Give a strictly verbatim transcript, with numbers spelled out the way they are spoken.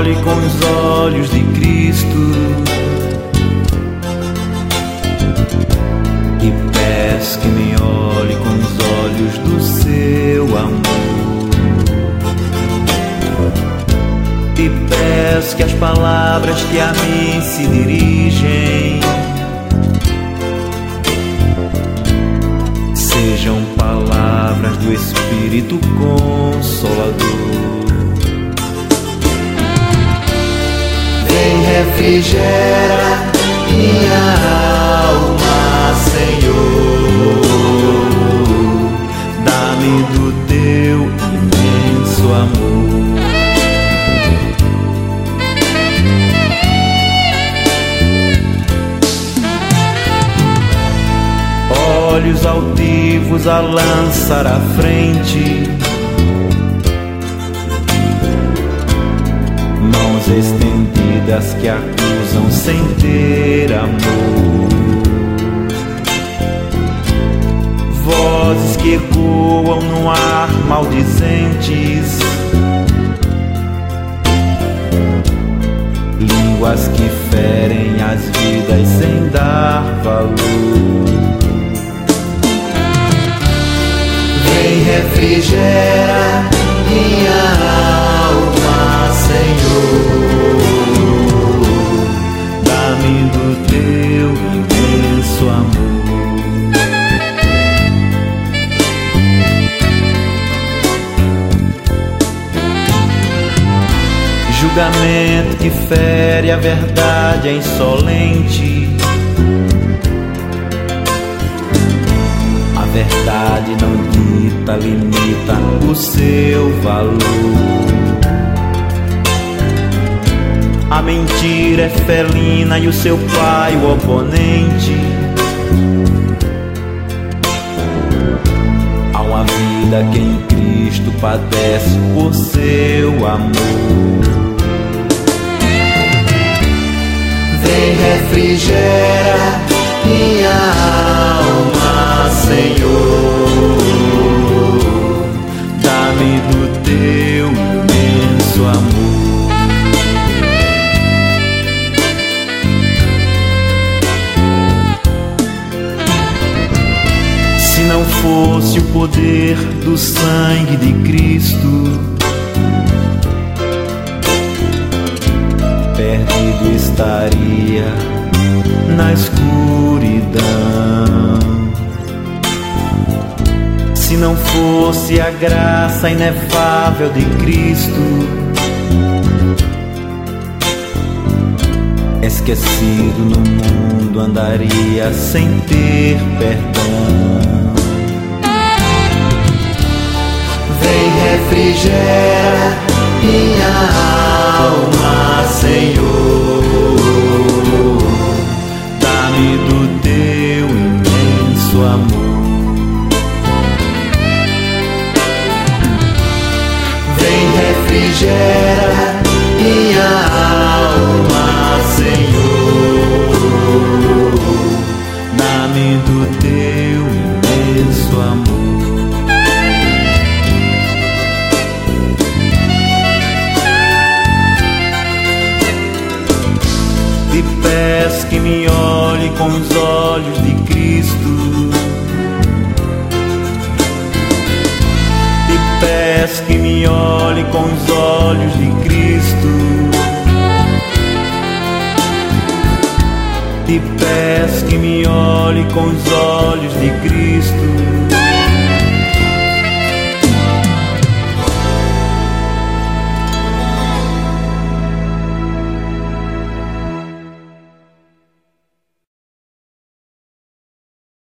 olhe com os olhos de Cristo e peço que me olhe com os olhos do seu amor. E peço que as palavras que a mim se dirigem sejam palavras do Espírito Consolador. Vem, refrigera minha alma, Senhor, dá-me do teu imenso amor. Olhos altivos a lançar à frente, mãos estendidas que acusam sem ter amor, vozes que ecoam no ar maldizentes, línguas que ferem as vidas sem dar valor. Vem, refrigera minha alma, Senhor, dá-me do teu imenso amor. Julgamento que fere a verdade é insolente, a verdade não dita, limita o seu valor. A mentira é felina e o seu pai o oponente. Há uma vida que em Cristo padece por seu amor. Vem, refrigera minha alma, Senhor, dá-me do teu imenso amor. Se não fosse o poder do sangue de Cristo, perdido estaria na escuridão. Se não fosse a graça inefável de Cristo, esquecido no mundo andaria sem ter perdão. Vem, refrigera minha alma, Senhor, dá-me do teu imenso amor. Vem, refrigera minha alma, Senhor, dá-me do teu imenso amor. Te peço que me olhe com os olhos de Cristo, te peço que me olhe com os olhos de Cristo, te peço que me olhe com os olhos de Cristo.